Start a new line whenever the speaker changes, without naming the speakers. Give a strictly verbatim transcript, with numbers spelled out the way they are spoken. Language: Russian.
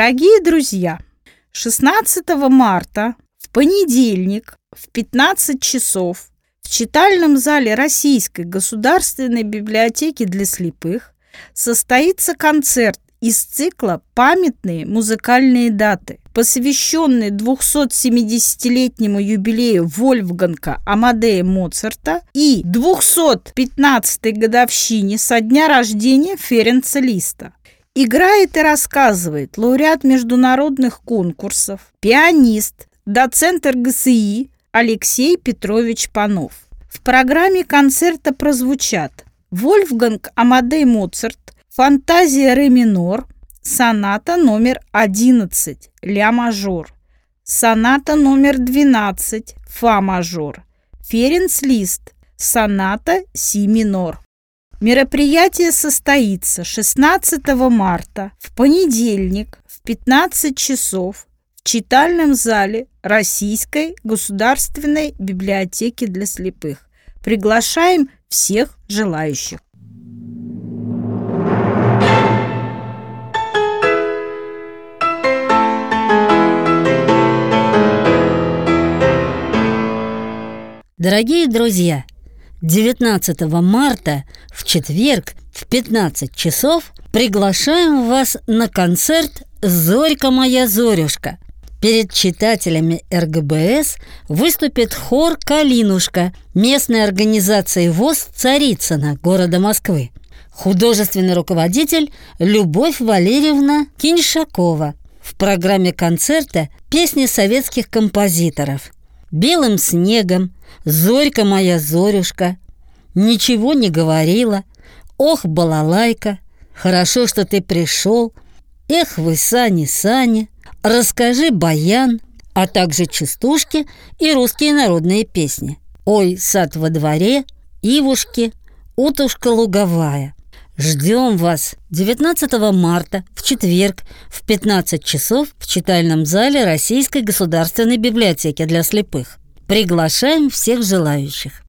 Дорогие друзья, шестнадцатого марта в понедельник в пятнадцать часов в читальном зале Российской государственной библиотеки для слепых состоится концерт из цикла «Памятные музыкальные даты», посвященный двухсотсемидесятилетнему юбилею Вольфганга Амадея Моцарта и двухсот пятнадцатой годовщине со дня рождения Ференца Листа. Играет и рассказывает лауреат международных конкурсов, пианист, доцент эр гэ эс и Алексей Петрович Панов. В программе концерта прозвучат Вольфганг Амадей Моцарт, фантазия ре минор, соната номер одиннадцать, ля мажор, соната номер двенадцать, фа мажор, Ференц Лист, соната си минор. Мероприятие состоится шестнадцатого марта в понедельник в пятнадцать часов в читальном зале Российской государственной библиотеки для слепых. Приглашаем всех желающих.
Дорогие друзья, девятнадцатого марта в четверг в пятнадцать часов приглашаем вас на концерт «Зорька моя Зорюшка». Перед читателями эр гэ бэ эс выступит хор «Калинушка» местной организации ВОС Царицына города Москвы. Художественный руководитель Любовь Валерьевна Киньшакова. В программе концерта песни советских композиторов: «Белым снегом», «Зорька моя Зорюшка», «Ничего не говорила», «Ох, балалайка», «Хорошо, что ты пришел», «Эх вы, сани, сани», «Расскажи, баян», а также частушки и русские народные песни: «Ой, сад во дворе», «Ивушки», «Утушка луговая». Ждем вас девятнадцатого марта в четверг в пятнадцать часов в читальном зале Российской государственной библиотеки для слепых. Приглашаем всех желающих.